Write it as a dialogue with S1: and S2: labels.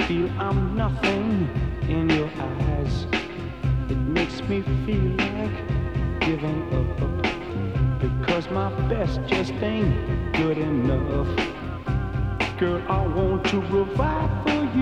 S1: feel I'm nothing in your eyes. It makes me feel like giving up because my best just ain't good enough. Girl, I want to provide for